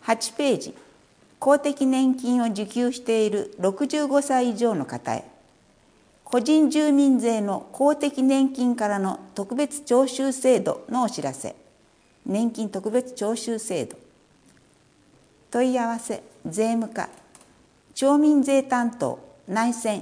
8ページ、公的年金を受給している65歳以上の方へ、個人住民税の公的年金からの特別徴収制度のお知らせ。年金特別徴収制度。問い合わせ、税務課、町民税担当、内線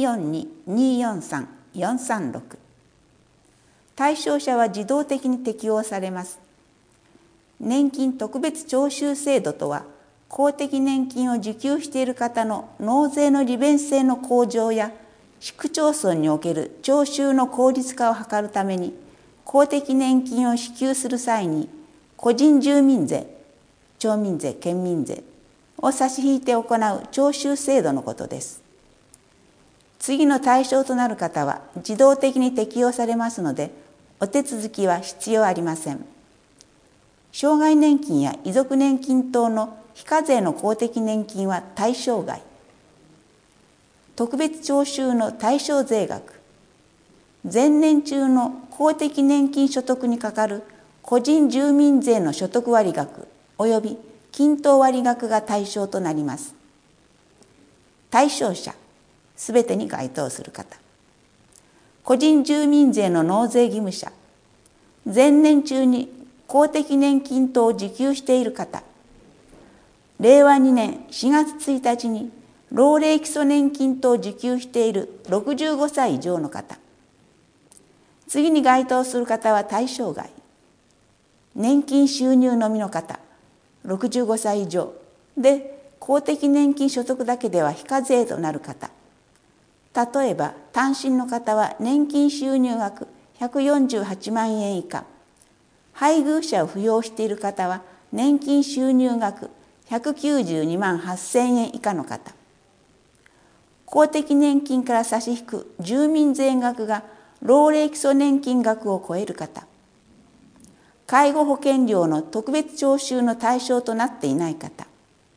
242-243-436。対象者は自動的に適用されます。年金特別徴収制度とは、公的年金を受給している方の納税の利便性の向上や、市区町村における徴収の効率化を図るために、公的年金を支給する際に、個人住民税、町民税、県民税を差し引いて行う徴収制度のことです。次の対象となる方は自動的に適用されますので、お手続きは必要ありません。障害年金や遺族年金等の非課税の公的年金は対象外。特別徴収の対象税額、前年中の公的年金所得にかかる個人住民税の所得割額及び均等割額が対象となります。対象者、すべてに該当する方。個人住民税の納税義務者、前年中に公的年金等を受給している方、令和2年4月1日に老齢基礎年金等を受給している65歳以上の方。次に該当する方は対象外。年金収入のみの方、65歳以上で公的年金所得だけでは非課税となる方。例えば単身の方は年金収入額148万円以下、配偶者を扶養している方は年金収入額192万8000円以下の方。公的年金から差し引く住民税額が老齢基礎年金額を超える方。介護保険料の特別徴収の対象となっていない方。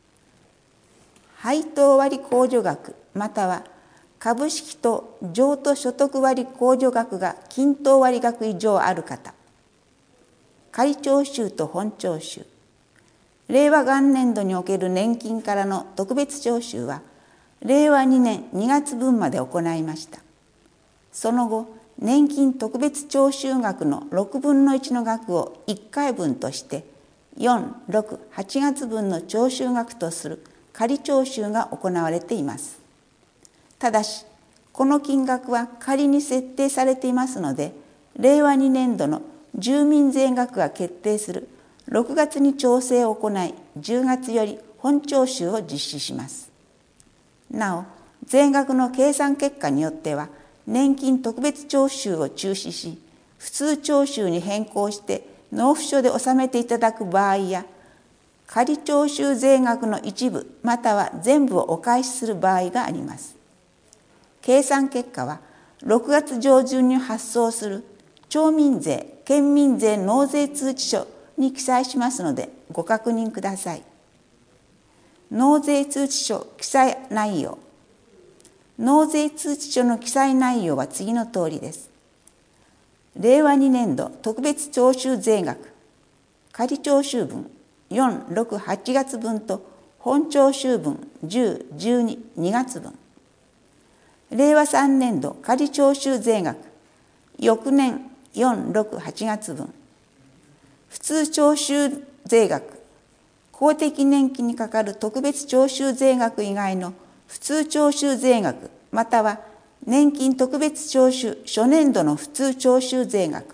配当割控除額または株式と譲渡所得割控除額が均等割額以上ある方。仮徴収と本徴収。令和元年度における年金からの特別徴収は、令和2年2月分まで行いました。その後、年金特別徴収額の6分の1の額を1回分として、4、6、8月分の徴収額とする仮徴収が行われています。ただし、この金額は仮に設定されていますので、令和2年度の住民税額が決定する6月に調整を行い、10月より本徴収を実施します。なお、税額の計算結果によっては、年金特別徴収を中止し、普通徴収に変更して納付書で納めていただく場合や、仮徴収税額の一部または全部をお返しする場合があります。計算結果は、6月上旬に発送する町民税・県民税納税通知書に記載しますのでご確認ください。納税通知書記載内容。納税通知書の記載内容は次の通りです。令和2年度特別徴収税額、仮徴収分4、6、8月分と本徴収分10、12、2月分。令和3年度仮徴収税額、翌年4、6、8月分。普通徴収税額、公的年金にかかる特別徴収税額以外の普通徴収税額または年金特別徴収初年度の普通徴収税額、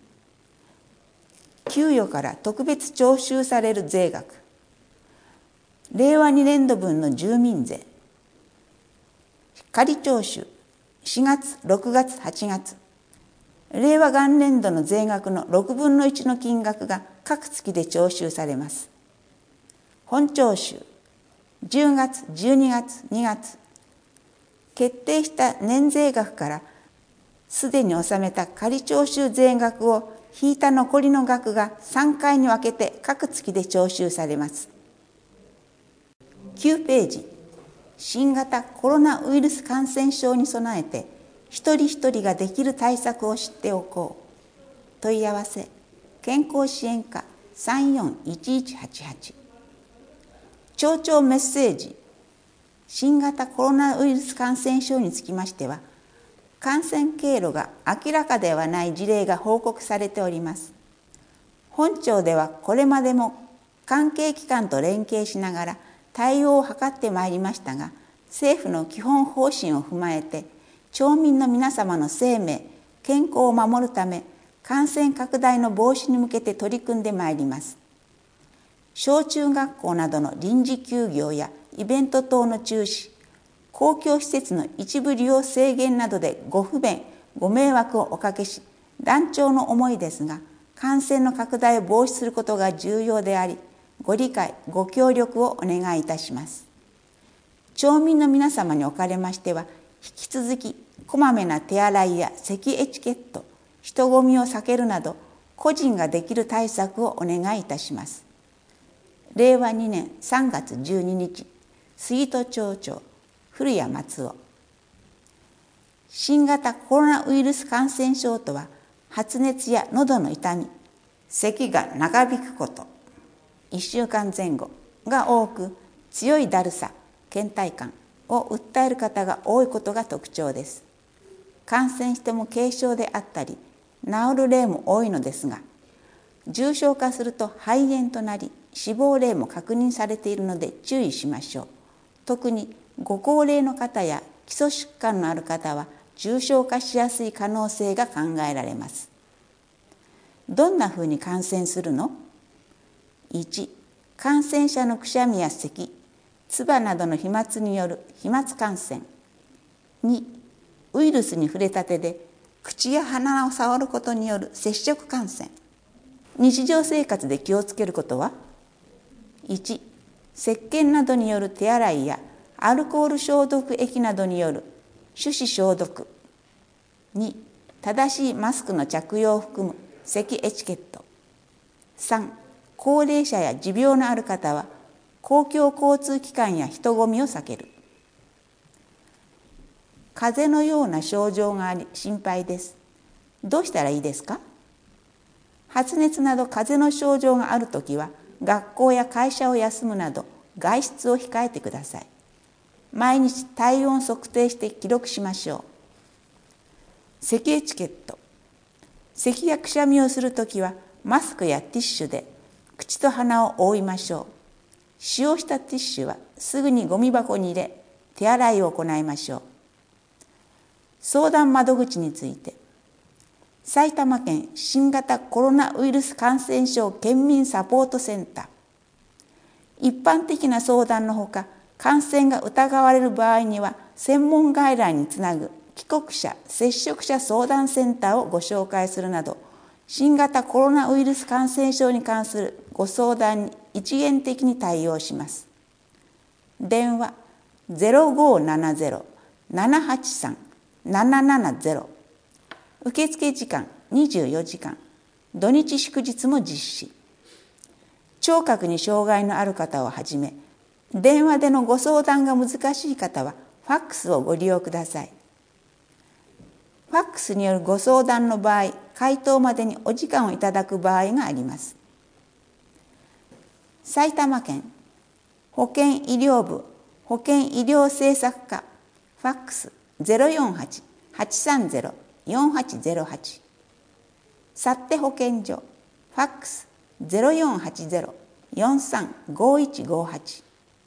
給与から特別徴収される税額、令和2年度分の住民税、仮徴収4月、6月、8月、令和元年度の税額の6分の1の金額が各月で徴収されます。本徴収10月、12月、2月、決定した年税額からすでに納めた仮徴収税額を引いた残りの額が3回に分けて各月で徴収されます。9ページ、新型コロナウイルス感染症に備えて一人一人ができる対策を知っておこう。問い合わせ、健康支援課341188。 町長メッセージ、新型コロナウイルス感染症につきましては、感染経路が明らかではない事例が報告されております。本庁ではこれまでも関係機関と連携しながら対応を図ってまいりましたが、政府の基本方針を踏まえて、町民の皆様の生命、健康を守るため、感染拡大の防止に向けて取り組んでまいります。小中学校などの臨時休業やイベント等の中止、公共施設の一部利用制限などでご不便、ご迷惑をおかけし、断腸の思いですが、感染の拡大を防止することが重要であり、ご理解、ご協力をお願いいたします。町民の皆様におかれましては、引き続きこまめな手洗いや咳エチケット、人混みを避けるなど、個人ができる対策をお願いいたします。令和2年3月12日、杉戸町長、古谷松尾。新型コロナウイルス感染症とは、発熱や喉の痛み、咳が長引くこと、1週間前後が多く、強いだるさ、倦怠感を訴える方が多いことが特徴です。感染しても軽症であったり、治る例も多いのですが、重症化すると肺炎となり、死亡例も確認されているので注意しましょう。特にご高齢の方や基礎疾患のある方は重症化しやすい可能性が考えられます。どんなふうに感染するの？ 1. 感染者のくしゃみや咳、唾などの飛沫による飛沫感染。2. ウイルスに触れた手で口や鼻を触ることによる接触感染。日常生活で気をつけることは？ 1. 石鹸などによる手洗いやアルコール消毒液などによる手指消毒。2. 正しいマスクの着用を含む咳エチケット。3. 高齢者や持病のある方は公共交通機関や人混みを避ける。風邪のような症状があり心配です。どうしたらいいですか？発熱など風邪の症状があるときは、学校や会社を休むなど外出を控えてください。毎日体温を測定して記録しましょう。咳エチケット。咳やくしゃみをするときはマスクやティッシュで口と鼻を覆いましょう。使用したティッシュはすぐにゴミ箱に入れ、手洗いを行いましょう。相談窓口について、埼玉県新型コロナウイルス感染症県民サポートセンター。一般的な相談のほか、感染が疑われる場合には、専門外来につなぐ帰国者・接触者相談センターをご紹介するなど、新型コロナウイルス感染症に関するご相談に一元的に対応します。電話 0570-783-770。受付時間24時間、土日祝日も実施。聴覚に障害のある方をはじめ、電話でのご相談が難しい方はファックスをご利用ください。ファックスによるご相談の場合、回答までにお時間をいただく場合があります。埼玉県保健医療部保健医療政策課ファックス 048-830-4808。幸手保健所ファックス 0480-435158。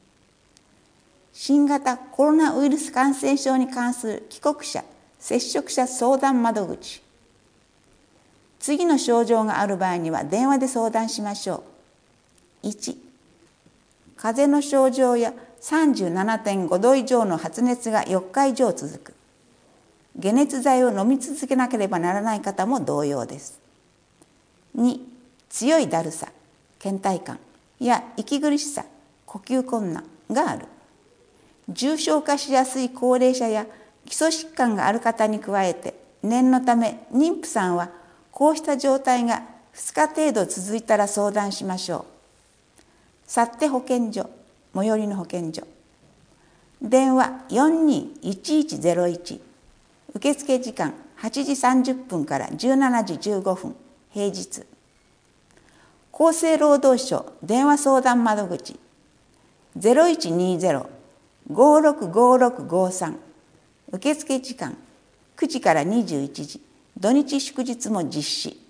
新型コロナウイルス感染症に関する帰国者・接触者相談窓口。次の症状がある場合には電話で相談しましょう。1、風邪の症状や 37.5 度以上の発熱が4日以上続く。解熱剤を飲み続けなければならない方も同様です。2、強いだるさ、倦怠感や息苦しさ、呼吸困難がある。重症化しやすい高齢者や基礎疾患がある方に加えて、念のため妊婦さんはこうした状態が2日程度続いたら相談しましょう。幸手保健所、最寄りの保健所。電話 42-1101。受付時間8時30分から17時15分、平日。厚生労働省電話相談窓口。 0120-565653。受付時間9時から21時、土日祝日も実施。